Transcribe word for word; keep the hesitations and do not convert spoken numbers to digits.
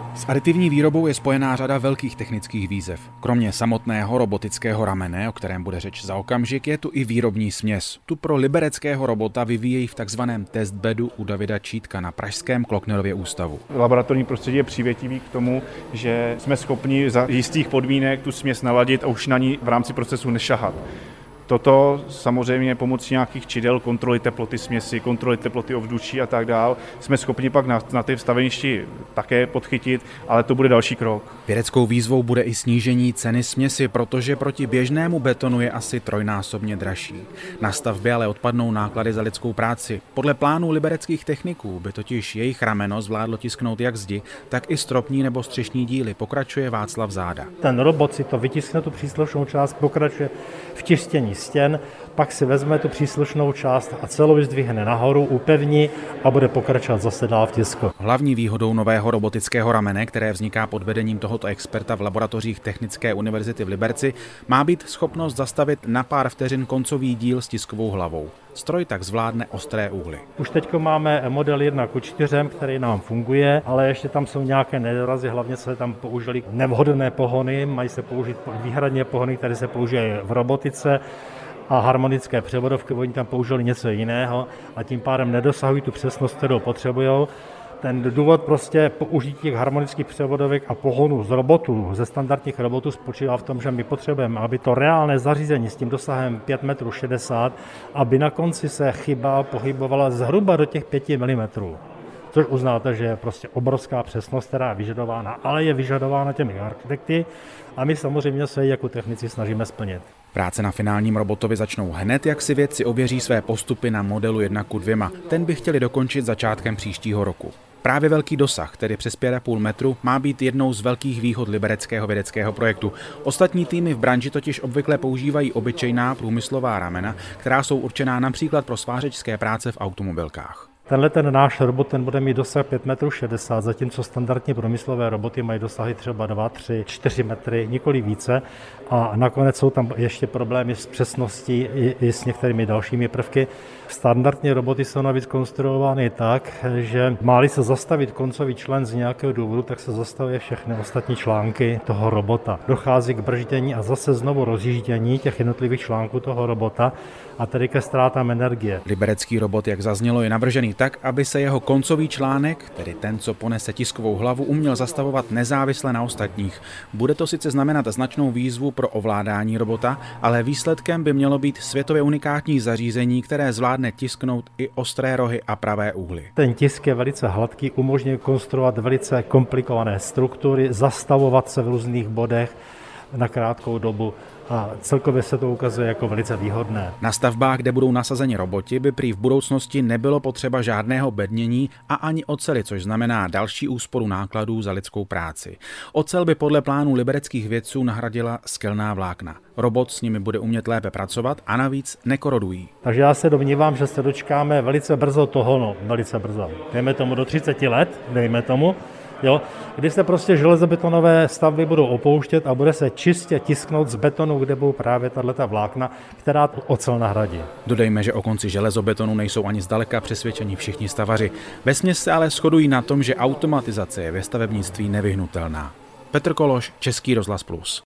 S aditivní výrobou je spojená řada velkých technických výzev. Kromě samotného robotického ramene, o kterém bude řeč za okamžik, je tu i výrobní směs. Tu pro libereckého robota vyvíjejí v takzvaném testbedu u Davida Čítka na pražském Klocknerově ústavu. Laboratorní prostředí je přívětivý k tomu, že jsme schopni za jistých podmínek tu směs naladit a už na ní v rámci procesu nešahat. Toto samozřejmě pomocí nějakých čidel, kontroly teploty směsi, kontroly teploty ovzduší a tak dál, jsme schopni pak na, na té staveništi také podchytit, ale to bude další krok. Vědeckou výzvou bude i snížení ceny směsi, protože proti běžnému betonu je asi trojnásobně dražší. Na stavbě ale odpadnou náklady za lidskou práci. Podle plánů libereckých techniků by totiž jejich rameno zvládlo tisknout jak zdi, tak i stropní nebo střešní díly, pokračuje Václav Záda. Ten robot si to vytiskne, tu příslušnou část, pokračuje v tištění stěn, pak si vezme tu příslušnou část a celou vyzdvihne nahoru, upevní a bude pokračovat zase dál v tisku. Hlavní výhodou nového robotického ramene, které vzniká pod vedením tohoto experta v laboratořích Technické univerzity v Liberci, má být schopnost zastavit na pár vteřin koncový díl s tiskovou hlavou. Stroj tak zvládne ostré úhly. Už teď máme model jedna ku čtyřem, který nám funguje, ale ještě tam jsou nějaké nedorazy, hlavně se tam použili nevhodné pohony, mají se použít výhradně pohony, které se používají v robotice, a harmonické převodovky, oni tam použili něco jiného a tím pádem nedosahují tu přesnost, kterou potřebují. Ten důvod prostě použití těch harmonických převodovek a pohonů z robotů, ze standardních robotů spočívá v tom, že my potřebujeme, aby to reálné zařízení s tím dosahem pět metrů šedesát, aby na konci se chyba pohybovala zhruba do těch pěti milimetrů. Což uznáte, že je prostě obrovská přesnost, která je vyžadována, ale je vyžadována těmi architekty a my samozřejmě se ji jako technici snažíme splnit. Práce na finálním robotovi začnou hned, jak si vědci ověří své postupy na modelu jedna ku dvěma. Ten by chtěli dokončit začátkem příštího roku. Právě velký dosah, tedy přes pět a půl metru, má být jednou z velkých výhod libereckého vědeckého projektu. Ostatní týmy v branži totiž obvykle používají obyčejná průmyslová ramena, která jsou určená například pro svářečské práce v automobilkách. Tenhle ten náš robot ten bude mít dosah pět metrů šedesát, zatímco standardní průmyslové roboty mají dosahy třeba dva, tři, čtyři metry, nikoli více. A nakonec jsou tam ještě problémy s přesností i, i s některými dalšími prvky. Standardní roboty jsou navíc konstruovány tak, že má-li se zastavit koncový člen z nějakého důvodu, tak se zastavuje všechny ostatní články toho robota. Dochází k brždění a zase znovu rozjíždění těch jednotlivých článků toho robota a tedy ke ztrátám energie. Liberecký robot, jak zaznělo, je navržený tak, aby se jeho koncový článek, tedy ten, co ponese tiskovou hlavu, uměl zastavovat nezávisle na ostatních. Bude to sice znamenat značnou výzvu pro ovládání robota, ale výsledkem by mělo být světově unikátní zařízení, které zvládne tisknout i ostré rohy a pravé úhly. Ten tisk je velice hladký, umožňuje konstruovat velice komplikované struktury, zastavovat se v různých bodech na krátkou dobu. A celkově se to ukazuje jako velice výhodné. Na stavbách, kde budou nasazeni roboti, by prý v budoucnosti nebylo potřeba žádného bednění a ani oceli, což znamená další úsporu nákladů za lidskou práci. Ocel by podle plánů libereckých vědců nahradila skelná vlákna. Robot s nimi bude umět lépe pracovat a navíc nekorodují. Takže já se domnívám, že se dočkáme velice brzo toho, no velice brzo. Dejme tomu do třiceti let, dejme tomu. Jo, kdy se prostě železobetonové stavby budou opouštět a bude se čistě tisknout z betonu, kde budou právě tato vlákna, která ocel nahradí. Dodejme, že o konci železobetonu nejsou ani zdaleka přesvědčeni všichni stavaři. Vesměs se ale shodují na tom, že automatizace je ve stavebnictví nevyhnutelná. Petr Kološ, Český rozhlas Plus.